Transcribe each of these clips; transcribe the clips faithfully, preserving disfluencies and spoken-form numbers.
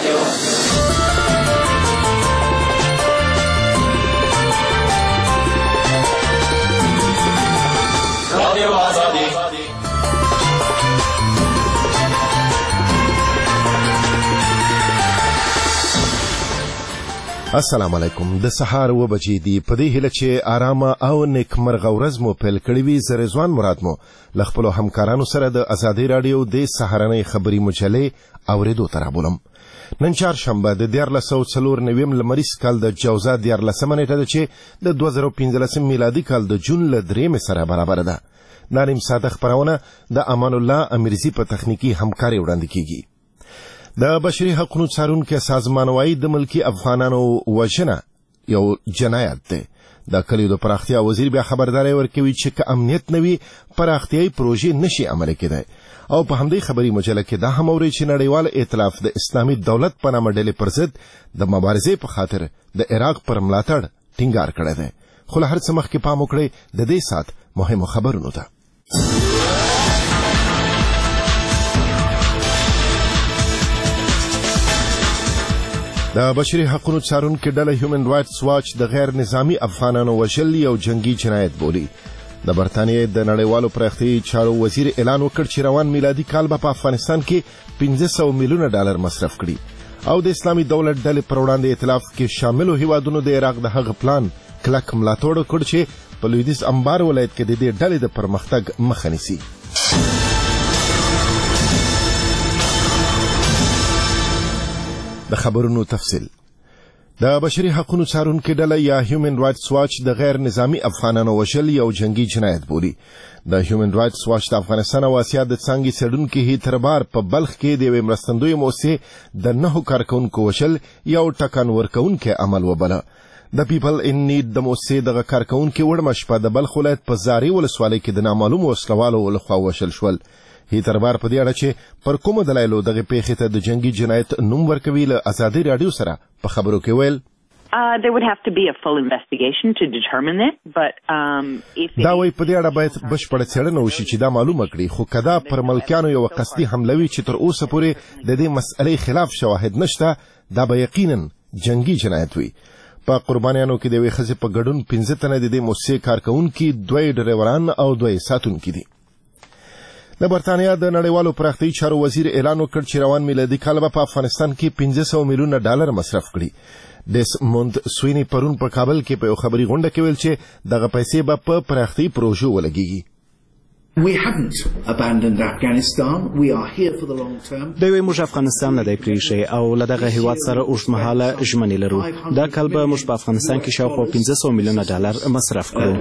السلام علیکم. د سهار و بجې دی په دې هیله چې آرامه او نیکمرغه ورځ مو پیل کړې وي. زه رضوان مراد مو له خپلو همکارانو سره د ازادي راډیو د سهارنۍ خبري مجلې اورېدو ته رابولم. نن چهارشنبه د دیارلس سوه څلور نویم لمریز کال د جوزا دیارلسمه نیټه ده چې د دوه زره پنځلسم میلادي کال د جون له درېیمې سره برابره ده. دا نیم ساعته خپرونه د امان الله امیرزي په تخنیکي همکاري وړاندې کیږي. د بشري حقوقو څارونکو سازمان وايي د ملکی افغانانو وژنه یو جنایت ده. د کلیو د پراختیا وزیر بیا خبرداري ورکوي چې که امنیت نوي پراختیاي پروژې نشي عملي کېدای. او په همدې خبري مجله کې دا هم اوري چې نړیوال ائتلاف د اسلامي دولت په نامه ډلې پر ضد د مبارزې په خاطر د عراق پر ملاتړ ټینګار کړی دی. خو له هر څه مخکې پام وکړئ د دې سات مهمو خبرونو ته. د بشري حقوقو څارونکو ډله هیومن رائټس واچ د غیر نظامی افغانانو وژل یو جنگي جنایت بولي. د برتانیې د نړیوالو پراختیايي چارو وزیر اعلان وکړ چې روان میلادي کال به په افغانستان کې پنځه سوه میلیونه ډالر مصرف کړي او د اسلامي دولت ډلې پر وړاندې ائتلاف کې شاملو هیوادونو د عراق د هغه پلان کلک ملاتړ وکړ چې په لویدیځ انبار ولایت کې د دې ډلې د پرمختګ مخه نیسي. د خبرونو تفصیل. د بشري حقوقو څارونکو ډله یا هیومن رائټس واچ د غیر نظامی افغانانو وژل یو جنگي جنایت بولي. د هیومن رائټس واچ د افغانستان او اسیا د څانګې څېړونکي هیتربار په بلخ کې د یوې مرستندویې موسسې د نهو کارکوونکو وژل یو ټکان ورکوونکی عمل وبله. د پیپل ان نیډ د موسسې دغه کارکوونکي وړمه شپه د بلخ ولایت په زاري ولسوالۍ کې د نامعلومو وسلوالو لخوا وژل شول. هیتربار په دې اړه چې پر کومو دلایلو دغه پیښې ته د جنگي جنایت نوم ورکوي له ازادي راډیو سره په خبرو کې ویل Uh, there would have to be a full investigation to determine it, but um, if دا وایي په دې اړه باید بشپړه څېړنه وشي چې دا معلومه کړي. خو که دا پر ملکیانو یو قصدي حمله وي چې تر اوسه پورې د دې مسئلې خلاف شواهد نشته، دا به یقینا جنگي جنایت وي. په قربانیانو کې د یوې ښځې په ګډون پنځه تنه د دې موسسې کارکوونکي، دوی ډریوران او دوی ساتونکي دي. د برتانیا د نړیوالو پراختیايي چارو وزیر اعلان وکړ چې روان میلادي کال به په افغانستان کې پنځه سوه میلیونه ډالر مصرف کړي. ډیسموند سویني پرون په کابل کې په یو خبري غونډه کې ویل چې دغه پیسې به په پراختیايي پروژو ولګیږي. We haven't abandoned Afghanistan. We are here for the long term. دوی موږ افغانستان نه دی پریښی او له دغه هیواد سره اوږدمهاله ژمنې لرو. دا کال به موږ په افغانستان کې شاوخوا پنځه سوه میلیونه ډالر مصرف کړو.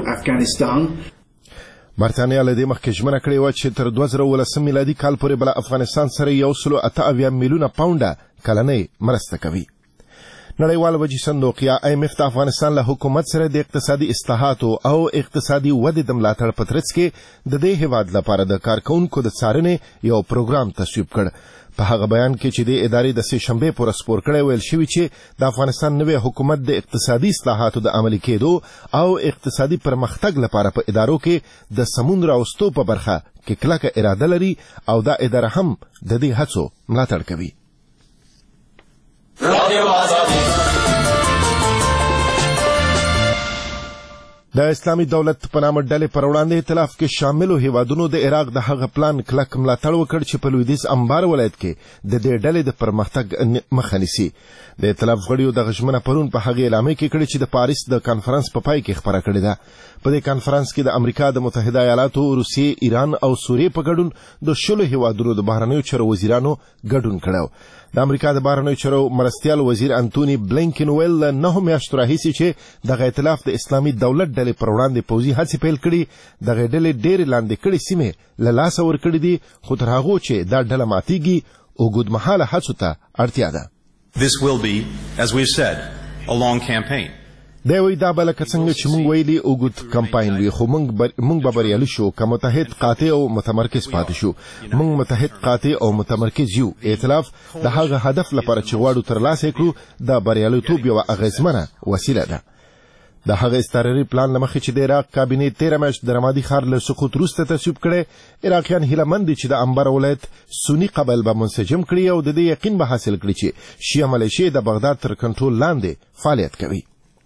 برتانیا له دې مخکې ژمنه کړې وه چې تر دوه زره اوولسم میلادي کال پورې به له افغانستان سره یو سلو اته اویا میلیونه پاونډه کلنۍ مرسته کوي. نړیوال وجې صندوق یا آی ایم اف د افغانستان له حکومت سره د اقتصادي اصلاحاتو او اقتصادي ودې د ملاتړ په ترڅ کې د دې هیواد لپاره د کارکوونکو د څارنې یو پروګرام تصویب کړ. په هغه بیان کې چې د ادارې د سې شنبې پر سپور کړی ویل شوي چې د افغانستان نوی حکومت د اقتصادي اصلاحاتو د عملي کېدو او اقتصادي پرمختګ لپاره په ادارو کې د سمون راوستو په برخه کې کلکه اراده لري او دا اداره هم د دې هڅو ملاتړ کوي. د اسلامي دولت په نامه ډلې پر وړاندې ائتلاف کې شاملو هیوادونو د عراق د هغه پلان کلک ملاتړ وکړ چې په لویدیځ انبار ولایت کې د دې ډلې د پرمختګ مخه نیسي. د ائتلاف غړیو دغه ژمنه پرون په هغې اعلامیه کې کړې چې د پاریس د کانفرنس په پای کې خپره کړې ده. په دې کانفرنس کې د امریکا د متحده ایالاتو، روسیې، ایران او سوریې په ګډون د شلو هیوادونو د بهرنیو چارو وزیرانو ګډون کړی. د امریکا د بهرنیو چارو مرستیال وزیر انټوني بلینکن ویل له نهو میاشتو راهیسې چې دغه ائتلاف د اسلامي دولت ډلې پر وړاندې پوځي هڅې پیل کړي، دغه ډلې ډېرې لاندې کړې سیمې له لاسه ورکړې دي، خو تر هغو چې دا ډله ماتیږي اوږدمهاله هڅو ته اړتیا ده. This will be, as we've said, a long campaign. دی وایي دا به لکه څنګه چې موږ ویلي اوږد کمپاین وي، خو موږ به بریالي شو که متحد، قاطع او متمرکز پاتې شو. موږ متحد، قاطع او متمرکز یو. ائتلاف د هغه هدف لپاره چې غواړو ترلاسه کړو د بریالیتوب یوه اغېزمنه وسیله ده. د هغه استراري پلان لمخې چې د عراق کابینه تیره میاشت د رمادي ښار له سقوط وروسته تصویب کړی، عراقیان هیله مند دي چې د انبر ولایت سني قبایل به منسجم کړي او د دې یقین به حاصل کړي چې شیعه ملیشې د بغداد تر کنټرول لاندې فعالیت کوي.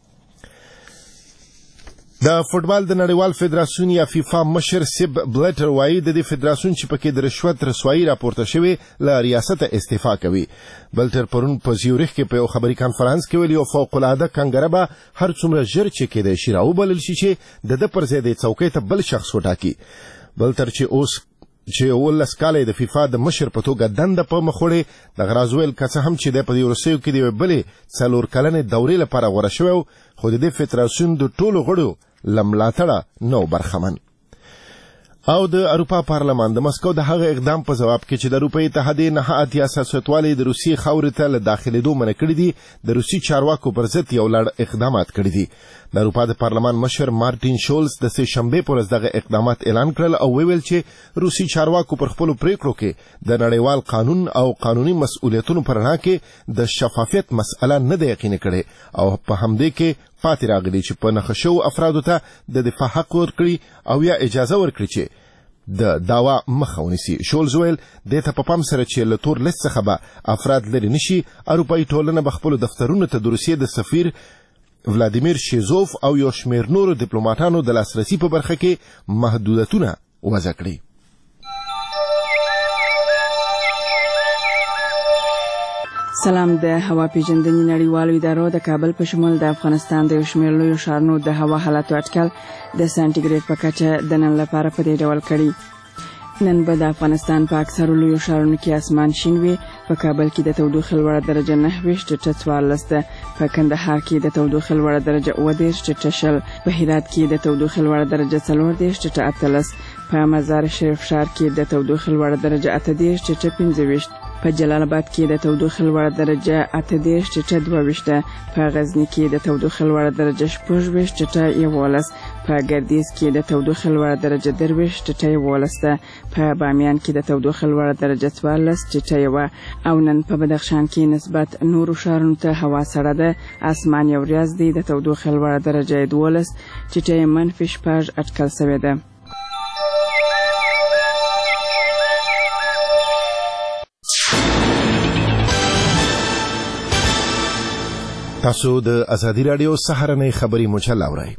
د فوټبال د نړیوال فدراسیون یا فیفا مشر سیب بلیټر وایي د دې فدراسیون چې پکې د رشوت رسوایي راپورته شوې له ریاسته استعفا کوي. بلیټر پرون په زیورخ کې په یو خبري کانفرنس کې ویلي او فوق العاده کنګره به هر څومره ژر چې کېدای شي راوبلل شي چې د ده پر ځای د څوکۍ ته بل شخص وټاکي. بلیټر چې اوس چې ولس کاله د فیفا د مشر په توګه دنده په مخ وړي، د غرازویل که څه هم چې د په دې وروستیو کې د یوې بلې څلور کلنې دورې لپاره غوره شوی، خو د دې فدراسیون د ټولو غړو له ملاتړه نو برخمن. او د اروپا پارلمان د مسکو د هغه اقدام په جواب کې چې د اروپا اتحادیې نه اتیا سیاستوالې د روسي خاورې ته له داخلېدو منع کړي دي، د روسي چارواکو پر ضد یو لړ اقدامات کړي دي. د اروپا د پارلمان مشر مارټین شولز د سه شنبې په ورځ دغه اقدامات اعلان کړل او ویل چې روسي چارواکو پر خپلو پریکړو کې د نړیوال قانون او قانوني مسؤلیتونو پر رڼا کې د شفافیت مسأله نه ده یقیني کړې او په همدې کې پاتې راغلي چې په نښه شوو افرادو ته د دفاع حق ورکړي او یا اجازه ورکړي چې د دعوا مخه ونیسي. شولز ویل دې ته په پام سره چې له تور لیست څخه به افراد لرې نشي، اروپایي ټولنه به خپلو دفترونو ته د روسیې د سفیر ولادیمیر شیزوف او یو شمېر نورو ډیپلوماټانو د لاسرسي په برخه کې محدودیتونه وضع کړي. سلام. د هوا پیژندنې نړیوالو ادارو د کابل په شمول د افغانستان د یو شمېر لویو ښارونو د هوا حالاتو اټکل د سانټیګریډ په کچه د نن لپاره په دې ډول کړي. نن به د افغانستان په اکثرو لویو ښارونو کې اسمان شین وي. په کابل کې د تودوخې لوړه درجه نهه ویشت ټیټه څوارلس ده. په کندهار کې د تودوخې لوړه درجه اووه دېرش ټیټه شل. په هرات کې د تودوخې لوړه درجه څلور دېرش ټیټه اتلس. په مزار شریف ښار کې د تودوخې لوړه درجه اته دېرش ټیټه پنځه ویشت. په جلال آباد کې د تودوخې لوړه درجه اته دېرش ټیټه دوه ویشت. په غزني کې د تودوخې لوړه درجه شپږ ویشت ټیټه یوولس. په ګردیز کې د تودوخې لوړه درجه درویشت ټیټه یوولس ده. په بامیان کې د تودوخې لوړه درجه څوارلس ټیټه یوه. او نن په بدخشان کې نسبت نورو ښارونو ته هوا سړه ده. اسمان یو ریاض دی. د تودوخې لوړه درجه دولس ټیټه منفي شپږ اټکل شوې ده. تاسو د ازادي رادیو سهارنۍ خبري مجله اورئ.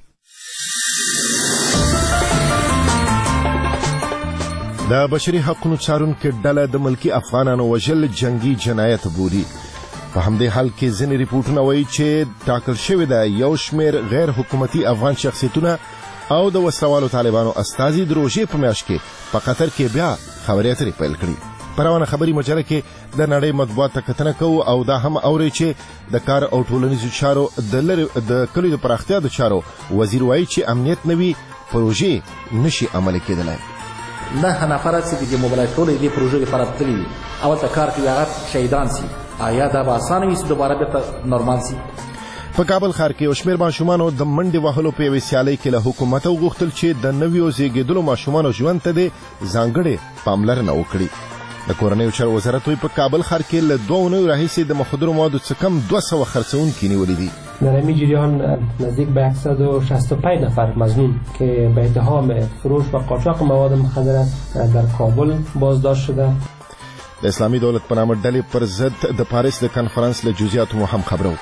د بشري حقوقو څارونکو ډله د ملکی افغانانو وژل جنگي جنایت بولي. په همدې حال کې ځینې ریپورټونه وایي چې ټاکل شوی د یو شمېر غیر حکومتي افغان شخصیتونه او د وسلوالو طالبانو استازي د روژې په میاشت کې په قطر کې بیا خبرې اترې پیل کړي. په روانه خبري مجله کې د نړۍ مطبوعات ته کتنه کوو او دا هم اوري چې د کار او ټولنیزو چارو د لری د کلیو د پراختیا د چارو وزیر وایي چې امنیت نوي پروژې نشي عملي کېدلای. نه نفرات چې د موبایل ټولې دې پروژې لپاره تللي اول تا کار کوي هغه شهیدان سي، آیا دا به اسانه وي چې دوباره بیرته نورمال سي؟ په کابل ښار کې یو شمېر ماشومانو د منډې وهلو په یوې سیالۍ کې له حکومت وغوښتل چې د نویو زیږېدلو ماشومانو ژوند ته د ځانګړې پاملرنه وکړي. د کورنیو چارو وزارت په کابل ښار کې له دوه اونیو راهیسې د مخدرو موادو څخه کم دوه سوه خرڅوونکي نیولي دي. در این جریان نزدیک به صد و شصت و پنج نفر مظنون که به اتهام فروش و قاچاق مواد مخدر در کابل بازداشت شده. د اسلامي دولت په نامه ډلې پر ضد د پاریس د کنفرانس له جزئیاتو مو هم خبرو.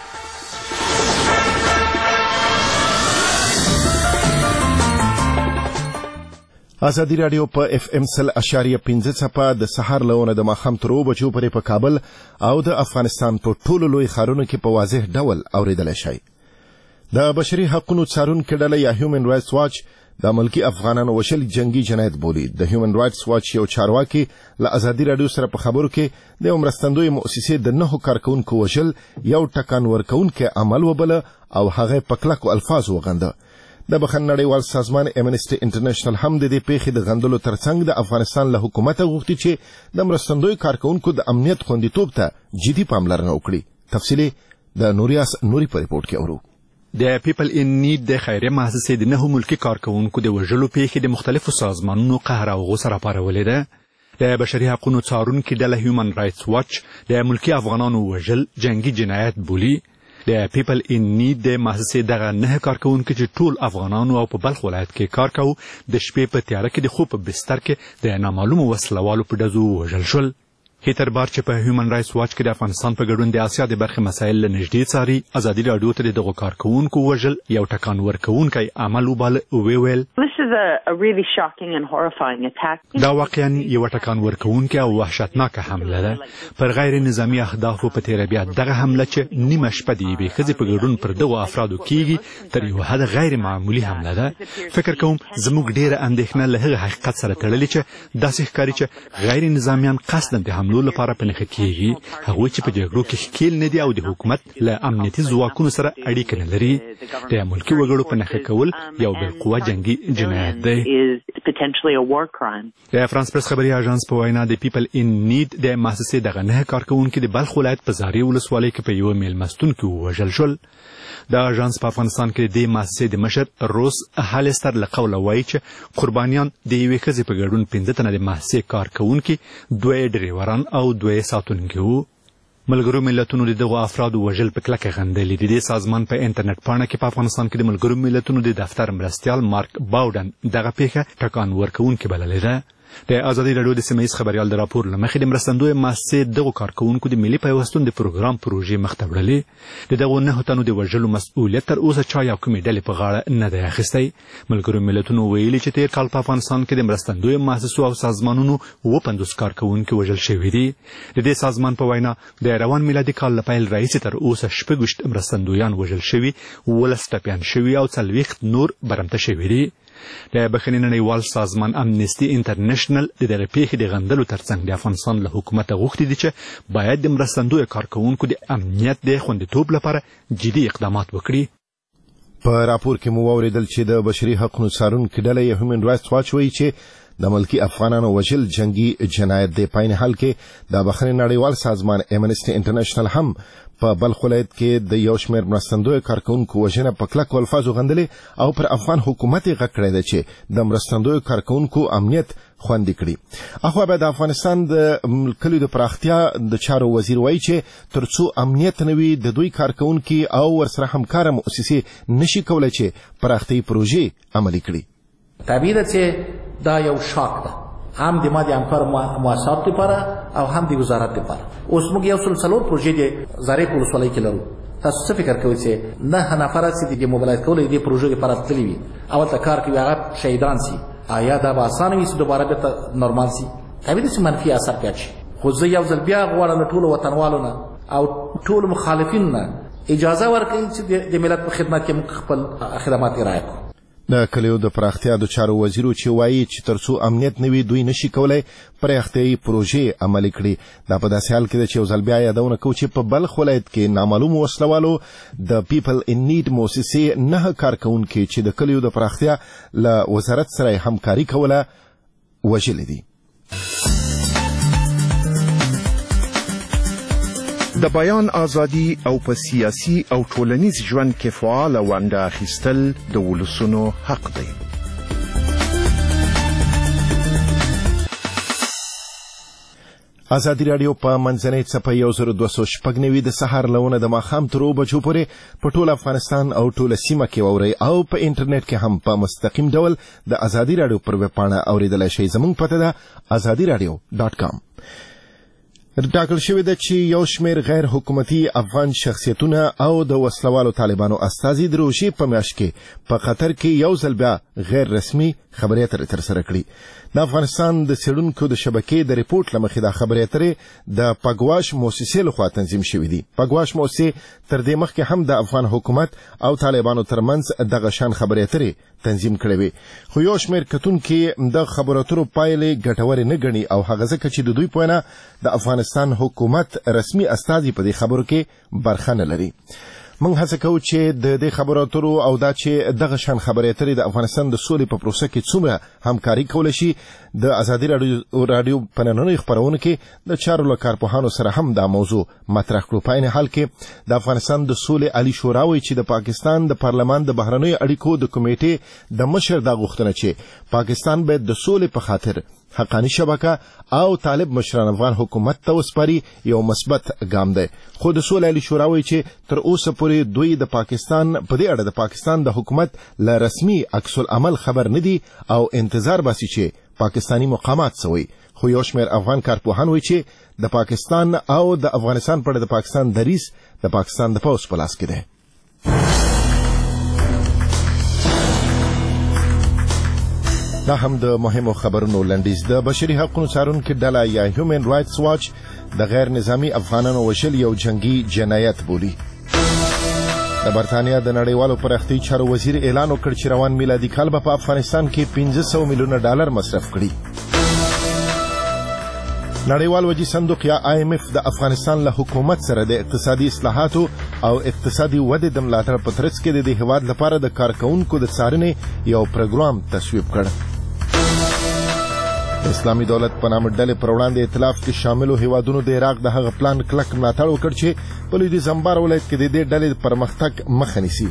ازادي رادیو په اف ام سل اشاریه پنځه څپه د سحر لونه د ماښام تر اوو بجو پورې په کابل او د افغانستان په ټولو لوی ښارونو کې په واضح ډول اورېدلی شئ. د بشري حقوقو څارونکې ډله یا هیومن رایټس واچ د ملکی افغانانو وژل جنگي جنایت بولي. د هیومن رایټس واچ یو چارواکي له ازادي رادیو سره په خبرو کې د مرستندوی مؤسسې د نهو کارکونکو وژل یو ټکان ورکونکي عمل وبله او هغه په کلکو الفاظ وغنده. د بخښنې نړیوال سازمان امنسټي انټرنیشنل هم د دې پیښې د غندلو ترڅنګ د افغانستان له حکومت غوښتي چې د مرستندوی کارکونکو د امنیت خوندیتوب ته جدي پاملرنه وکړي. تفصیلي د نوریاس نوري په ریپورت کې اورو. د پیپل ان نیډ د خیریه مؤسسې د نهو ملکي کارکونکو د وژلو پیښې د مختلفو سازمانونو قهر او غوسه راپارولې ده. د بشري حقوقو څارونکې ډله هیومن رایټس واچ د ملکي افغانانو وژل جنگي جنایت بولي. د پیپل ان نیډ د مؤسسې دغه نه کارکونکو چې ټول افغانانو او په بلخ ولایت کې کار کوي د شپې په تیاره کې د خوب په بستر کې د نامعلومو وسلوالو په ډزو وژل شول. هیتر بار چې په هیومن رایټس واچ کې د افغانستان په ګډون د اسیا د برخې مسایل له نږدې څاري، ازادي راډیو ته دغه کارکونکو وژل یو ټکان ورکوونکی عمل وباله. ویل دا واقعا یو ټکان ورکوونکی او وحشتناکه حمله ده پر غیر نظامی اهدافو په تیره بیا دغه حمله چې نیمه شپه د یوې ښځې په ګډون پر دغو افرادو کیږي تر یو حد غیر معمولي حمله ده. فکر کوم زموږ ډیره اندېښنه له هغه حقیقت سره تړلې چې داسې ښکاري چې غیر نظامیان قصدا د حملو لپاره په نښه کیږي، هغوی چې په جګړو کې ښکیل نه دي او د حکومت له امنیتي ځواکونو سره اړیکه نه لري. د ملکي وګړو په نښه کول یو بالقوه جنګي جنایت دی. د فرانس پریس خبري اژانس په وینا د پیپل ان نیډ د مؤسسې دغه نه کارکونکو د بلخ ولایت په زاري ولسوالۍ کې په یوه میلمستون کې ووژل شول. د اژانس په افغانستان کې د مؤسسې د مشر روس هالستر له قوله وایي چې قربانیان د یوې ښځې په ګډون پنځه تنه د مؤسسې کارکونکي، دوه ډریوران او دوه ساتونکي وو. ملګرو ملتونو د دغو افرادو وژل په کلکه غندلي دي. د سازمان په انټرنیټ پاڼه کې په افغانستان کې د ملګرو ملتونو د دفتر مرستیال مارک باودن دغه پیښه ټکان ورکوونکې بللې ده. د ازادي راډیو د سیمه ییز خبریال د راپور له مخې د مرستندوی مؤسسې دغو کارکونکو د ملي پیوستون د پروګرام پروژې مخته وړلې. د دغو نهو تنو د وژلو مسؤلیت تر اوسه چا یا کومې ډلې په غاړه نه دی اخیستی. ملګرو ملتونو ویلي چې تیر کال په افغانستان کې د مرستندوی مؤسسو او سازمانونو اووه پنځوس کارکونکي وژل شوي دي. د دې سازمان په وینا د روان میلادي کال له پیل راهیسې تر اوسه شپږ ویشت مرستندویان وژل شوي، اوولس ټپیان شوي او څلوېښت نور برمته شوي دي. د بخښنې نړیوال سازمان امنیستي انټرنیشنل د دغه پیښې د غندلو ترڅنګ د افغانستان له حکومته غوښتي دي چې باید د مرستندویو کارکونکو د امنیت د خوندیتوب لپاره جدي اقدامات وکړي. په راپور کې مو واوریدل چې د بشري حقوقو څارونکې ډلې هیومن رایټس واچ وایي چې د ملکی افغانانو وژل جنگي جنایت دی. په عین حال کې د بخښنې نړیوال سازمان امنیستي انټرنیشنل هم په بلخ ولایت کې د یو شمېر مرستندویو کارکونکو وژنه په کلکو الفاظو غندلې او پر افغان حکومت یې غږ کړی ده چې د مرستندویو کارکونکو امنیت خوندي کړي. اخوا به د افغانستان د کلیو د پراختیا د چارو وزیر وایي چې تر څو امنیت نه وي د دوی کارکونکي او ورسره همکاره مؤسسې نشي کولی چې پراختیایي پروژې عملي کړي. طبیعي ده چې دا یو شاک ده هم د ما د همکار مؤسساتو لپاره او هم د وزارت لپاره. اوس موږ یو سل څلور پروژې د زارې په ولسوالۍ کې لرو. تاسو څه فکر کوئ چې نهه نفره چې د موبلایز کولو د پروژې لپاره تللي وي اولته کار کوي هغه شهیدان سي، آیا دا به اسانه وي چې دوباره بېرته نورمال سي؟ طبیعي ده چې منفي اثر پیدا شي. خو زه یو ځل بیا غواړم له ټولو وطنوالو نه او ټولو مخالفینو نه اجازه ورکړي چې د ملت په خدمت کې موږ خپل خدمات رعایت کړو. د کلیو د پراختیا د چارو وزیرو چې وایي چې ترڅو امنیت نه وي دوی نشي کولای پراختیایي پروژې عملي کړي. دا په داسې حال کې ده چې یو ځل بیا یادونه کوو چې په بلخ ولایت کې نامعلومو وسلوالو د پیپل ان نیډ مؤسسې نهه کارکونکي چې د کلیو د پراختیا له وزارت سره همکاري کوله وژلي دي. د بیان ازادي او په سیاسي او ټولنیز ژوند کې فعاله ونډه اخیستل د ولسونو حق دی. ازادي راډیو په منځنۍ څپه یو زر دوه سوه شپږ نوي د سهار لونه د ماښام تر اوو بجو پورې په ټول افغانستان او ټوله سیمه کې واورئ او په انټرنیټ کې هم په مستقیم ډول د ازادي راډیو پر ویب پاڼه اوریدلی شئ. زموږ پته ده ازادي راډیو ډاټ کام. ټاکل شوې ده چې یو شمېر غیر حکومتي افغان شخصیتونه او د وسلوالو طالبانو استازي د روژې په میاشت کې په قطر کې یو ځل بیا غیر رسمي خبرې اترې ترسره کړي. د افغانستان د څېړونکو د شبکې د ریپورټ له مخې دا خبرې اترې د پګواش مؤسسې لخوا تنظیم شوي دي. پګواش مؤسسې تر دې مخکې هم د افغان حکومت او طالبانو ترمنځ دغه شان خبرې اترې تنظیم کړې وي، خو یو شمېر کتونکي د خبرو اترو پایلې ګټورې نه ګڼي او هغه ځکه چې د دوی په وینا د افغانستان حکومت رسمي استازي په دې خبرو کې برخه نه لري. موږ هڅه کوو چې د دې خبرو اترو او دا چې دغه شان خبرې اترې د افغانستان د سولې په پروسه کې څومره همکاري کولی شي د ازادي راډیو په نننیو خپرونو کې د چارو له کارپوهانو سره هم دا موضوع مطرح کړو. په عین حال کې د افغانستان د سولې عالي شورا وایي چې د پاکستان د پارلمان د بهرنیو اړیکو د کمیټې د مشر دا غوښتنه چې پاکستان باید د سولې په خاطر حقانی شبکه او طالب مشران افغان حکومت ته وسپاري یو مثبت ګام دی، خو د سولې عالی شورا وایي چې تر اوسه پورې دوی د پاکستان په دې اړه د پاکستان د حکومت له رسمي عکس العمل خبر نه دي او انتظار باسي چې پاکستانی مقامات سوي. خو یو شمېر افغان کارپوهان وایي چې د پاکستان او د افغانستان په اړه د پاکستان دریځ د پاکستان د پوځ په لاس کې دی. دا هم د مهمو خبرونو لنډیز. د بشري حقوقو څارونکو ډله یا هیومن رائټس واچ د غیر نظامی افغانانو وژل یو جنگي جنایت بولي. د برتانیا د نړیوالو پراختیایي چارو وزیر اعلان وکړ چې روان میلادي کال به په افغانستان کې پنځه سوه میلیونه ډالر مصرف کړي. نړیوال وجي صندوق یا آی ایم ایف د افغانستان له حکومت سره د اقتصادي اصلاحاتو او اقتصادي ودې د ملاتړ په ترڅ کې د هیواد لپاره د کارکونکو د څارنې یو پروګرام تصویب کړ. اسلامي دولت په نامه ډلې پر وړاندې ائتلاف کې شاملو هیوادونو د عراق د هغه پلان کلک ملاتړ وکړ چې په لویدیځ انبار ولایت کې د دې ډلې پرمختګ مخه نیسي.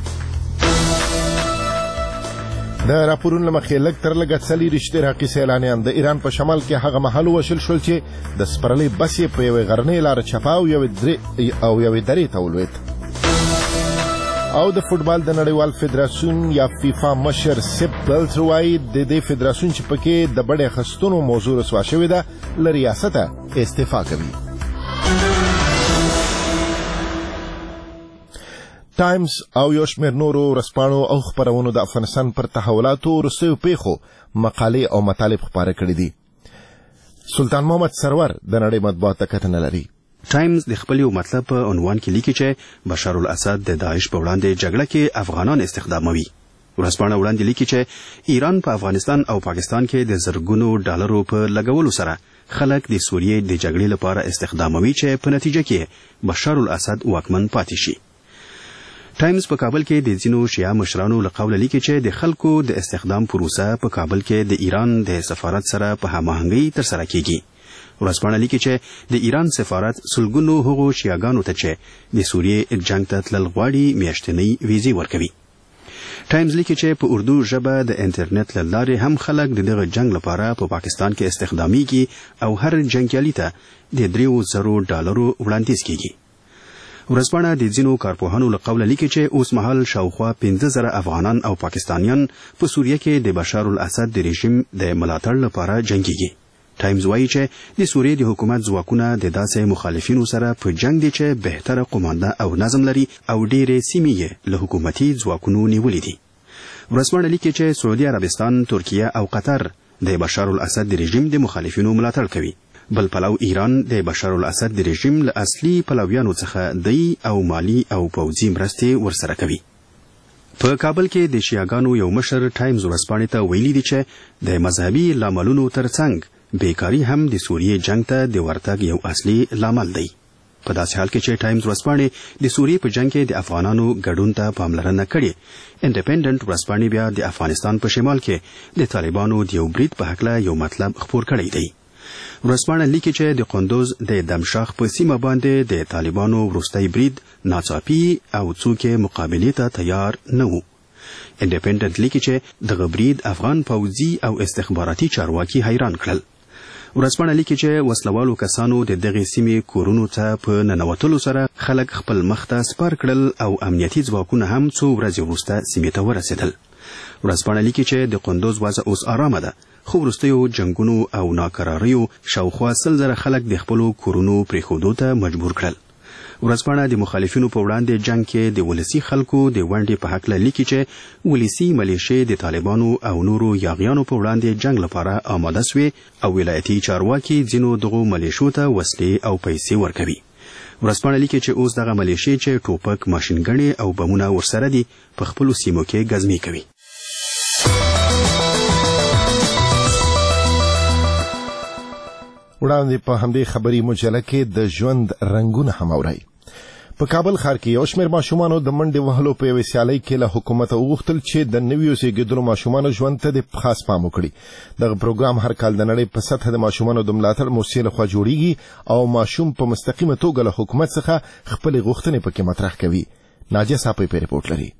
د راپورونو له مخې لږ تر لږه څلېرویشت اشتراکي سیلانیان د ایران په شمال کې هغه مهال ووژل شول چې د سپرلۍ بس یې په یوې غرنۍ لاره چپه او یوې درې ته ولوېد. او د فوټبال د نړیوال فدراسیون یا فیفا مشر سیپ بلز وایي د دې فدراسیون چې پکې د بډې اخیستنو موضوع رسوا شوې ده له ریاسته استعفا کوي. ټایمز او یو شمېر نورو ورځپاڼو او خپرونو د افغانستان پر تحولاتو وروستیو پیښو مقالې او مطالب خپاره کړي دي. سلطان محمد سرور د نړۍ مطبوعات ته کتنه لري. ټایمز د خپل یو مطلب په عنوان کې لیکي چې بشار الاسد د داعش په وړاندې جګړه کې افغانان استخداموي. ورځپاڼه وړاندې لیکي چې ایران په افغانستان او پاکستان کې د زرګونو ډالرو په لګولو سره خلک د سوریې د جګړې لپاره استخداموي چې په نتیجه کې بشار الاسد واکمن پاتې شي. ټایمز په کابل کې د ځینو شیعه مشرانو له قوله لیکي چې د خلکو د استخدام پروسه په کابل کې د ایران د سفارت سره په هماهنګۍ ترسره کیږي. ورځپاڼه لیکي چې د ایران سفارت سلګونو هغو شیعاګانو ته چې د سوریې جنگ ته تلل غواړي میاشتنۍ ویزې ورکوي. ټایمز لیکي چې په اردو ژبه د انټرنیټ له لارې هم خلک د دغه جنگ لپاره په پاکستان کې استخدامیږي او هر جنګیالي ته د دریو زرو ډالرو وړاندیز کیږي. ورځپاڼه د ځینو کارپوهانو له قوله لیکي چې اوس مهال شاوخوا پنځه زره افغانان او پاکستانیان په سوریه کې د بشار الاسد د رژیم د ملاتړ لپاره جنګیږي. ټایمز وایي چې د سوریې د حکومت ځواکونه د داسې مخالفینو سره په جنگ دي چې بهتره قومانده او نظم لري او ډېرې سیمې یې له حکومتي ځواکونو نیولې دي. ورځپاڼه لیکي چې سعودي عربستان، ترکیه او قطر د بشار الاسد د رژیم د مخالفینو ملاتړ کوي. بل پلو ایران د بشار الاسد د رژیم له اصلي پلویانو څخه دی او مالی او پوځي مرستې ورسره کوي. په کابل کې د شیعاګانو یو مشر ټایمز ورځپاڼې ته ویلي دي چې د مذهبي لاملونو ترڅنګ بیکاري هم د سوریې جنگ ته د ورتګ یو اصلي لامل دی. په داسې حال کې چې ټایمز ورځپاڼې د سوریې په جنگ کې د افغانانو ګډون ته پاملرنه کړې، انډیپندنت ورځپاڼې بیا د افغانستان په شمال کې د طالبانو د یو برید په هکله یو مطلب خپور کړی دی. ورځپاڼه لیکي چې د قندوز د دمشق په سیمه باندې د طالبانو وروستی برید ناڅاپي او څوک مقابلې ته تیار نه وو. انډیپندنت لیکي چې دغه برید افغان پوځي او استخباراتي چارواکي حیران کړل. ورځپاڼه لیکي چې وسلوالو کسانو د دغه سیمې کورونو ته په ننوتلو سره خلک خپل مخ ته سپار کړل او امنیتي ځواکونه هم څو ورځې وروسته سیمې ته ورسېدل. ورځپاڼه لیکي چې د قندوز وضع اوس آرامه ده، خو وروستیو جنگونو او ناکراریو شاوخوا سل زره خلک د خپلو کورونو پرېښودو ته مجبور کړل. ورځپاڼه د مخالفینو په وړاندې جنگ کې د ولسي خلکو د ونډې په هکله لیکي چې ولسي ملیشې د طالبانو او نورو یاغیانو په وړاندې جنگ لپاره آماده سوې او ولایتي چارواکي ځینو دغو ملیشو ته وسلې او پیسې ورکوي. ورځپاڼه لیکي چې اوس دغه ملیشې چې ټوپک، ماشینګڼې او بمونه ورسره دي په خپلو سیمو کې ګزمې کوي. وړاندې په همدې خبري مجله کې د ژوند رنگونه هم اورئ. په کابل ښار کې یو شمېر ماشومانو د منډې وهلو په یوې سیالۍ کې له حکومته وغوښتل چې د نویو زېږېدلو ماشومانو ژوند ته د خاص پام وکړي. دغه پروګرام هر کال د نړۍ په سطحه د ماشومانو د ملاتړ موسسې لخوا جوړیږي او ماشوم په مستقیمه توګه له حکومت څخه خپلې غوښتنې پکې مطرح کوي. ناجیه صاحب په ریپورټ لري.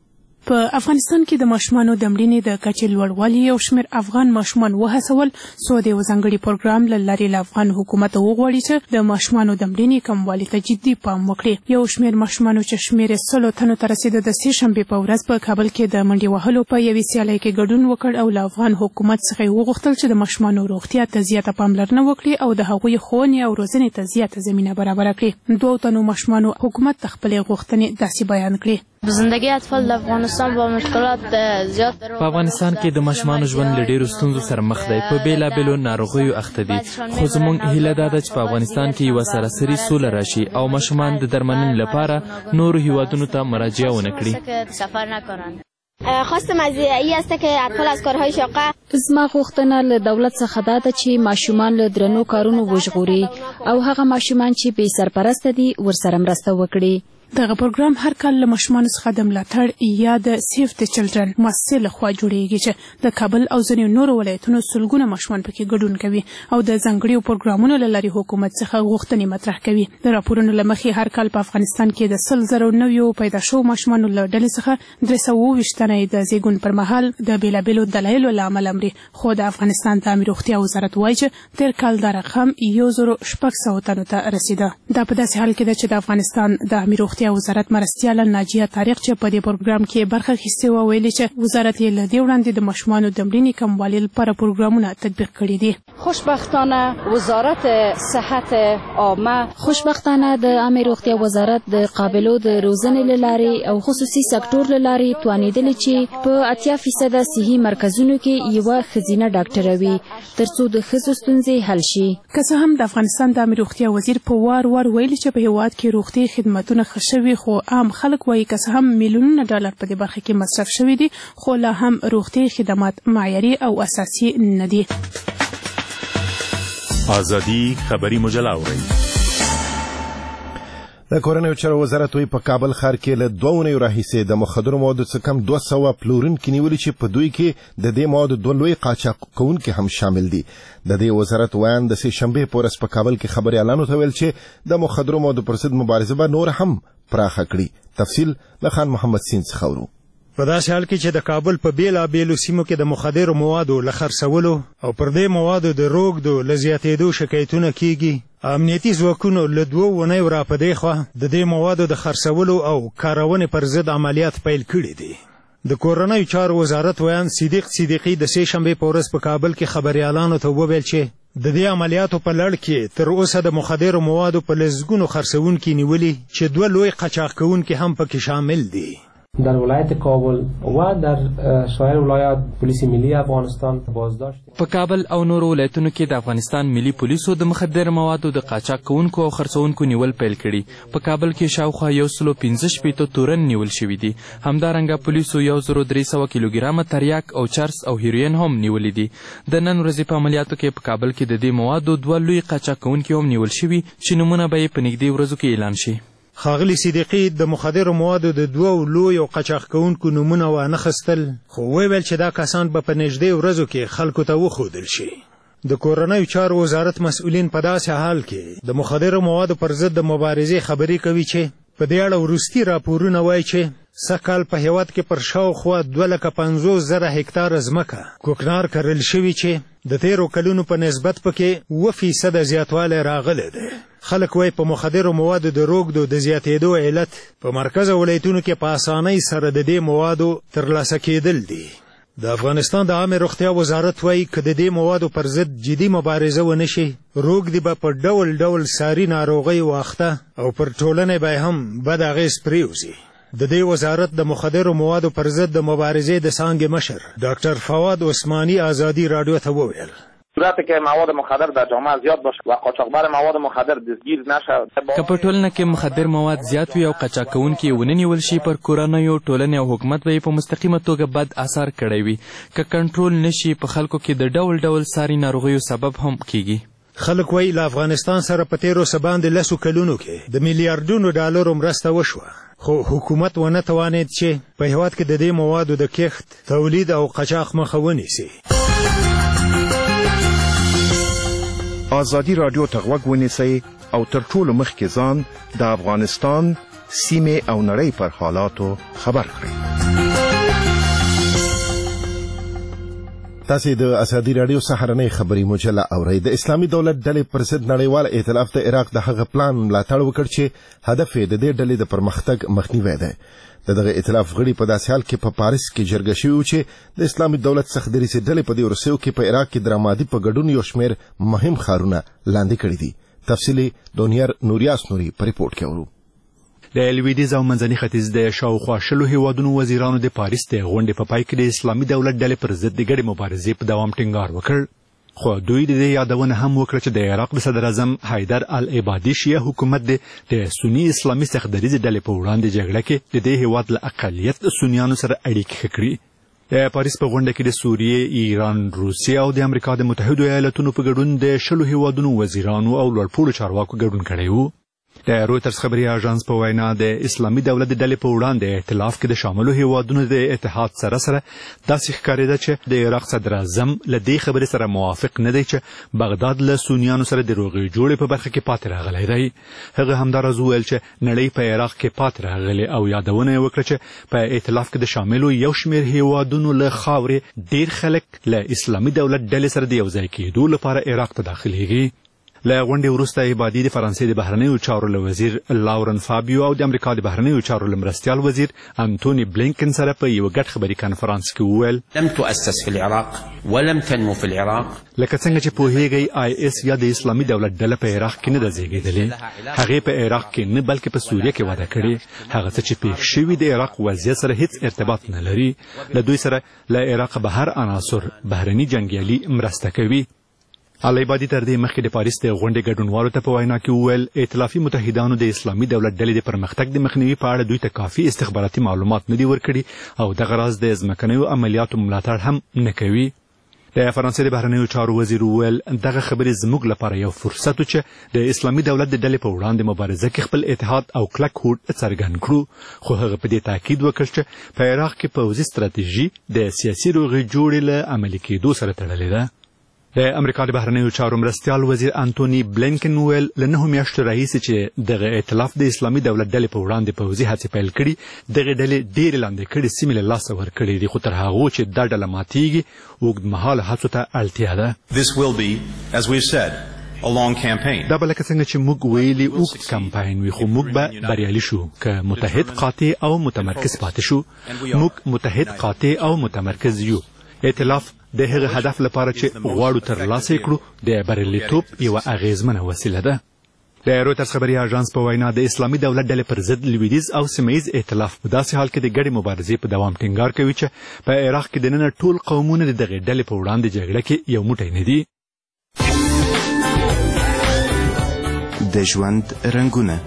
په افغانستان کې د ماشومانو د مړینې د کچې لوړوالي یو شمېر افغان ماشومان وهڅول څو د یو ځانګړي پروګرام له لارې له افغان حکومت وغواړي چې د ماشومانو د مړینې کموالي ته جدي پام وکړي. یو شمېر ماشومانو چې شمېر یې سلو تنو ته رسېده د سې شنبې په ورځ په کابل کې د منډې وهلو په یوې سیالۍ کې ګډون وکړ او له افغان حکومت څخه یې وغوښتل چې د ماشومانو روغتیا ته زیاته پاملرنه وکړي او د هغوی ښوونې او روزنې ته زیاته زمینه برابره کړي. دوو تنو ماشومانو حکومت ته خپلې غوښتنې داسې بیان کړي. زندگی اطفال د افغانستان با مشکلات زیات په افغانستان کې د ماشومانو ژوند له ډېرو ستونزو سره مخ دی. په بېلابېلو ناروغیو اخته دي، خو زموږ هیله دا ده چې په افغانستان کې یوه سراسري سوله راشي او ماشومان د درملنې لپاره نورو هیوادونو ته مراجعه ونه کړي. سفر نکنند. خواستم از ای است که اطفال از کارهای شاقه زما غوښتنه له دولت څخه دا ده چې ماشومان له درنو کارونو وژغوري او هغه ماشومان چې بې سرپرسته دي ورسره مرسته وکړي. دغه پروګرام هر کال له ماشومانو څخه د ملاتړ یا د سیف د چلډرن مؤسسې لخوا جوړیږي چې د کابل او ځینو نورو ولایتونو سلګونه ماشومان پکې ګډون کوي او د ځانګړي پروګرامونو له لارې حکومت څخه غوښتنې مطرح کوي. د راپورونو له مخې هر کال په افغانستان کې د سل زرو نویو پیدا شوو ماشومانو له ډلې څخه درې سوه اووه ویشت تنه د زیږون پر مهال د بېلابېلو دلایلو له امله مري، خو د افغانستان د عامې روغتیا وزارت وایي چې تېر کال دا رقم یو زرو شپږ سوه تنو ته رسېده. دا په داسې حال کې ده چې د افغانستان د عامې روغتیا وزارت مرستیاله ناجیه طارق چې په دې پروګرام کې برخه اخیستې وه ویلي چې وزارت یې له دې وړاندې د ماشومانو د مړینې کموالي لپاره پروګرامونه تطبیق کړي دي. خوشبختانه وزارت صحت عامه خوشبختانه د عامې روغتیا وزارت د قابلو د روزنې له لارې او خصوصي سکتور له لارې توانېدلې چې په اتیا فیصده صحي مرکزونو کې یوه ښځینه ډاکټره وي تر څو د ښځو ستونزې حل شي. که څه هم د افغانستان د عامې روغتیا وزیر په وار وار ویلي چې په هېواد کې روغتي خدمتونه ښه شوي، خو عام خلک وایي که څه هم میلیونونه ډالر په دې برخه کې مصرف شوي دي خو لا هم روغتي خدمات معیاري او اساسي نه دي. ازادي خبري مجله اورئ. د کورنیو چارو وزارت وی په کابل ښار کې له دوه اونیو راهیسې د مخدرو موادو څخه کم دوه سوه پلورونکي نیولي چې په دوی کې د دې موادو دوه لوی قاچاق کوونکي هم شامل دي. د دې وزارت ویان د سې شنبې په ورځ په کابل کې خبریالانو ته ویل چې د مخدرو موادو پر ضد مبارزه به نور هم پراخه کړي. تفصیل له خان محمد سین څخه اورو. په داسې حال کې چې د کابل په بېلابېلو سیمو کې د مخدرو موادو له خرڅولو او پر دې موادو د روږدو له زیاتېدو شکایتونه کیږي، امنیتي ځواکونو له دوو اونیو را په دې خوا د دې موادو د خرڅولو او کارونې پر ضد عملیات پیل کړي دي. د کورنیو چارو وزارت ویان صدیق صدیقي د سې شنبې په ورځ په کابل کې خبریالانو ته وویل چې د دې عملیاتو په لړ کې تر اوسه د مخدرو موادو په لسګونو خرڅوونکي نیولي چې دوه لوی قاچاق کوونکي هم پکې شامل دي. در ولایت کابل و در سایر ولایات پلیس ملی افغانستان بازداشت په کابل او نورو ولایتونو کې د افغانستان ملي پولیسو د مخدر موادو د قاچاق کوونکو او خرڅوونکو نیول پیل کړي. په کابل کې شاوخوا یو سلو پنځه شپېته تورن نیول شوي دي. همدارنګه پولیسو یو زرو درې سوه کیلوګرامه تریاک او چرس او هیروین هم نیولي دي. د نن ورځې په عملیاتو کې په کابل کې د دې موادو دوه لوی قاچاق کوونکي هم نیول شوي چې نومونه به یې په نږدې ورځو کې اعلان شي. ښاغلي صدیقي د مخدرو موادو د دوو لویو قاچاق کوونکو نومونه وانخیستل، خو وویل چې دا کسان به په نږدې ورځو کې خلکو ته وښودل شي. د کورنیو چارو وزارت مسؤلین په داسې حال کې د مخدرو موادو پر ضد د مبارزې خبرې کوي چې په دې اړه وروستي راپورونه وایي چې سږ کال په هېواد کې پر شاوخوا دوه لکه پنځوس زره هکتاره ځمکه کوکنار کرل شوي چې د تیرو کلونو په نسبت پکې اووه فیصده زیاتوالی راغلی دی. خلک وایي په مخدرو موادو د روږدو د زیاتېدو علت په مرکزه ولایتونو کې په اسانۍ سره د دې موادو ترلاسه کېدل دي. د افغانستان د عامې روغتیا وزارت وایي که د دې موادو پر ضد جدي مبارزه ونه شي، روږدي به په ډول ډول ساري ناروغیو واخته او پر ټولنې به هم بد اغېز پرېوځي. د دې وزارت د مخدرو موادو پر ضد د مبارزې د څانګې مشر ډاکټر فواد عثماني ازادي راډیو ته وویل صورتی که مواد مخدر در جامعه زیاد باشه و قاچاقبر مواد مخدر دستگیر نشه، که په ټولنه کې مخدر مواد زیات وي او قاچاق کوونکي ونه نیول شي، پر کورنیو ټولنې او حکومت به یې په مستقیمه توګه بد اثر کړی وي. که کنټرول نشي، په خلکو کې د ډول ډول ساري ناروغیو سبب هم کیږي. خلک وایي له افغانستان سره په تېرو څه باندې لسو کلونو کې د میلیارډونو ډالرو مرسته وشوه، خو حکومت ونه توانید چې په هېواد کې د دې موادو د کښت، تولید او قاچاق مخه ونیسي. ازادي راډیو ته غوږ ونیسئ او تر ټولو مخکې ځان د افغانستان، سیمې او نړۍ پر حالاتو خبر کړئ. تاسو د ازادي رادیو سهارنۍ خبري مجله اورئ. د اسلامي دولت ډلې پر ضد نړیوال ائتلاف د عراق د هغه پلان ملاتړ وکړ چې هدف یې د دې ډلې د پرمختګ مخنیوی دی. دغه ائتلاف غړي په داسې حال کې په پاریس کې جرګه شوي چې د اسلامي دولت څخه دریځي ډلې په دې ورسېو کې په عراق کې د رمادي په ګډون یو شمېر مهم ښارونه لاندې کړي دي. تفصیلي دونیر نوریاس نوري په ریپورت کې اورو. د لویدیځ او منځني ختیځ د شاوخوا شلو هیوادونو وزیرانو د پاریس د غونډې په پای کې د اسلامي دولت ډلې پر ضد د ګډې مبارزې په دوام ټینګار وکړ. خو دوی د دې یادونه هم وکړه چې د عراق د صدر اعظم حیدر العبادي شیعه حکومت د سنی اسلامي څخه دریځي ډلې په وړاندې جګړه کې د دې هیواد له اقلیت سنیانو سره اړیکې ښه کړي. د پاریس په غونډه کې د سوریې، ایران، روسیې او د امریکا د متحدو ایالاتونو په ګډون د شلو هیوادونو وزیرانو او لوړپوړو چارواکو ګډون کړی و. د رویټرز خبري اژانس په وینا د اسلامي دولت د ډلې په وړاندې ائتلاف کې د شاملو هیوادونو د اتحاد سره سره داسې ښکارېده چې د عراق صدر اعظم له دې خبرې سره موافق نه دی چې بغداد له سنیانو سره د روغې جوړې په برخه کې پاتې راغلی دی. هغه همداراز وویل چې نړۍ په عراق کې پاتې راغلې او یادونه یې وکړه چې په ائتلاف کې د شاملو یو شمېر هیوادونو له خاورې ډېر خلک له اسلامي دولت ډلې سره د یوځای کېدو لپاره عراق ته داخلېږي. له غونډې وروسته عبادي د فرانسې د بهرنیو چارو له وزیر لاورن فابیو او د امریکا د بهرنیو چارو له مرستیال وزیر انتوني بلینکن سره په یو ګډ خبري کنفرانس کې وویل لم تؤسس في العراق ولم تنمو في العراق. لکه څنګه چې پوهیږئ آی اس یا د اسلامي دولت ډله په عراق کې نه ده زیږېدلې، هغې په عراق کې نه بلکې په سوریه کې وده کړې. هغه څه چې پېښ شوي د عراق وضعیت سره هیڅ ارتباط نه لري. له دوی سره له عراق بهر عناصر بهرني جنګیالي مرسته کوي. العبادي تر دې مخکې د پاریس د غونډې ګډونوالو ته په وینا کې وویل ائتلافي متحدانو د اسلامي دولت ډلې د پرمختګ د مخنیوي په اړه دوی ته کافي استخباراتي معلومات نه دي ورکړي او دغه راز د ځمکنیو عملیاتو ملاتړ هم نه کوي. د فرانسې د بهرنیو چارو وزیر وویل دغه خبرې زموږ لپاره یو فرصت و چې د اسلامي دولت د ډلې په وړاندې مبارزه کې خپل اتحاد او کلک هوډ څرګند کړو. خو هغه په دې تاکید وکړ چې په عراق کې پوځي ستراتیژي د سیاسي روغې جوړې له عملي کېدو سره تړلې ده. د امریکا د بهرنیو چارو مرستیال وزیر انتوني بلینکن ویل له نهو میاشتو راهیسې چې دغه ائتلاف د اسلامي دولت ډلې په وړاندې پوځي هڅې پیل کړي، دغه ډلې ډېرې لاندې کړي سیمې له لاسه ورکړي دي. خو تر هغو چې دا ډله ماتیږي اوږدمهاله هڅو ته اړتیا ده. This will be, as we've said, a long campaign. دا به لکه څنګه چې موږ ویلي اوږد کمپاین وي، خو موږ به بریالي شو که متحد قاطع او متمرکز پاتې شو. موږ متحد قاطع او متمرکز یو. ائتلاف د هغه هدف لپاره چې غواړو ترلاسه کړو د بریالیتوب یوه اغیزمنه وسیله ده. د رویټرز خبري اژانس په وینا د اسلامي دولت ډلې پر ضد لویدیځ او سیمه ییز ائتلاف په داسې حال کې د ګډې مبارزې په دوام ټینګار کوي چې په عراق کې دننه ټول قومونه د دغې ډلې په وړاندې جګړه کې یو موټی نه دي. د ژوند رنګونه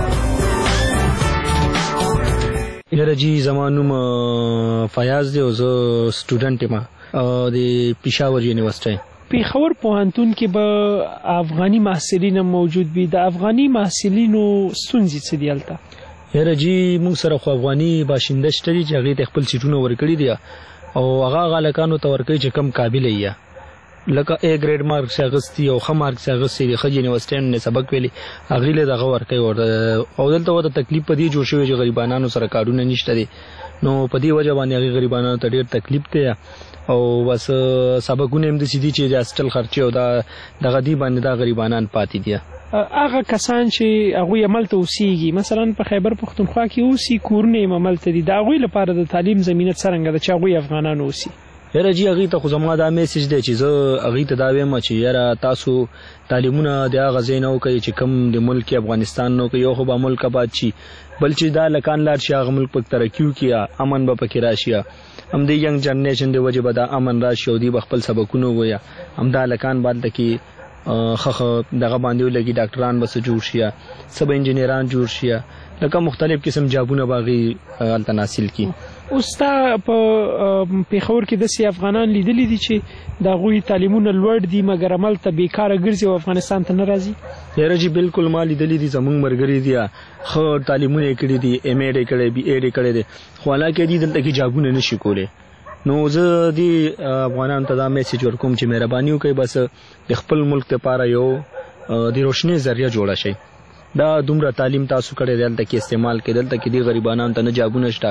یاره جی زما نوم فیاض دی او زه سټوډنټ یم د پېښور یونیورسټۍ. پېښور پوهنتون کې به افغاني محصلین موجود وي. د افغاني محصلینو ستونزې څه دي هلته؟ یاره جی موږ سره خو افغاني باشنده شته دي چې هغې ته خپل سیټونه ورکړي دي او هغه هغه هلکانو ته ورکوي چې کم قابله یې لکه اے ګریډ مارکس یې اخیستي او ښه مارکس یې اخیستي دي، ښه یونیورسټیانو نه سبق ویلي هغې له دغه ورکوي او دلته ورته تکلیف په دې جوړ شوی چې غریبانانو سره کارونه نشته دي، نو په دې وجه باندې هغې غریبانانو ته ډېر تکلیف دی او بس سبقونه هم داسې دي چې د هاسټل خرچې او دا دغه دې باندې دا غریبانان پاتې دي. هغه کسان چې هغوی هملته اوسېږي، مثلا په خیبر پښتونخوا کې اوسي، کورونه یې هملته دي، د هغوی لپاره د تعلیم زمینه څرنګه ده چې هغوی افغانان اوسي؟ یاره جی هغې ته خو زما دا میسیج دی چې زه هغې ته دا وایم چې یاره تاسو تعلیمونه د هغه ځای نه وکړئ چې کوم د ملک افغانستان نه وکړئ. یو خو به ملک آباد شي، بل چې دا لکان لاړ شي هغه ملک پکې ترقي وکړي، امن به پکې راشي، همدې ینګ جنریشن د وجې به دا امن راشي او دوی به خپل سبقونه ووایي، همدا هلکان به هلته کې ښه دغه باندې ولګي، ډاکټران به څه جوړ شي، څه به انجینران جوړ شي، لکه مختلف قسم جابونه به هغې هلته حاصل کړي. اوس تا په پېښور کې داسې افغانان لیدلي دي چې د هغوی تعلیمونه لوړ دي مګر هملته بېکاره ګرځي او افغانستان ته نه راځي؟ یاره جی بالکل ما لیدلي دي، زموږ ملګري دي ښه تعلیمونه یې کړي دي، ایم اې یې کړی، بي اې یې کړی دی، خو حالانکه دوی دلته کې جابونه نه شي کولی. نو زه دې افغانانو ته دا میسیج ورکوم چې مهرباني وکړئ بس د خپل ملک دپاره یو د روشنۍ ذریعه جوړه شئ. دا دومره تعلیم تاسو کړی دی، دلته کې استعمال کړئ، دلته کې دې غریبانانو ته نه جابونه شته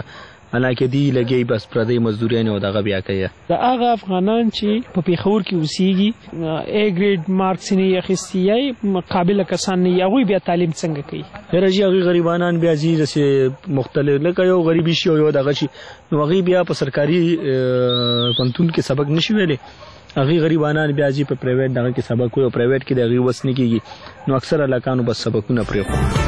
انا کې دی لګي بس پردې مزدوري نه دغه بیا کوي دا هغه افغانان چې په پیښور کې اوسېږي ا ګریډ مارکس نه اخیستي قابل کسان نه یوي بیا تعلیم څنګه کوي هرجی هغه غریبانان بیا زی رسې مختلف لکه یو غریبي شي یو دغه شي نو هغه بیا په سرکاري پنتون کې سبق نشي ویلې هغه غریبانان بیا زی په پرایویټ دغه کې سبق کوي او پرایویټ کې دغه وسنی کیږي نو اکثر علاقانو بس سبقونه پرې